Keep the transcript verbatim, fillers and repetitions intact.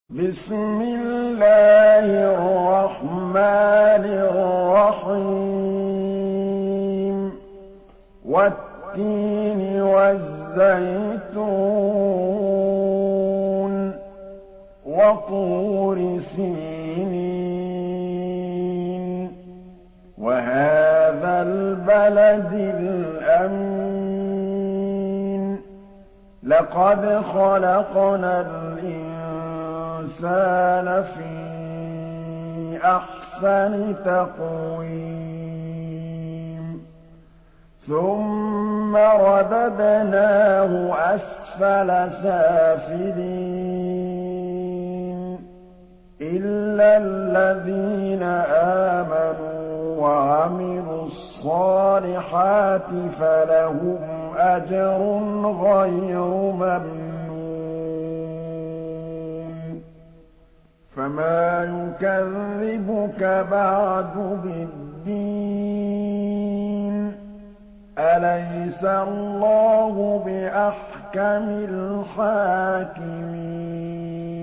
بسم الله الرحمن الرحيم والتين والزيتون وطور سينين وهذا البلد الأمين لقد خلقنا الإنسان الْإِنسَانَ فِي أَحْسَنِ تَقْوِيمٍ ثُمَّ رَدَدْنَاهُ أَسْفَلَ سَافِلِينَ إِلَّا الَّذِينَ آمَنُوا وَعَمِلُوا الصَّالِحَاتِ فَلَهُمْ أَجْرٌ غَيْرُ مَمْنُونٍ فَمَا يُكَذِّبُكَ بَعْدُ بِالدِّينِ أَلَيْسَ اللَّهُ بِأَحْكَمِ الْحَاكِمِينَ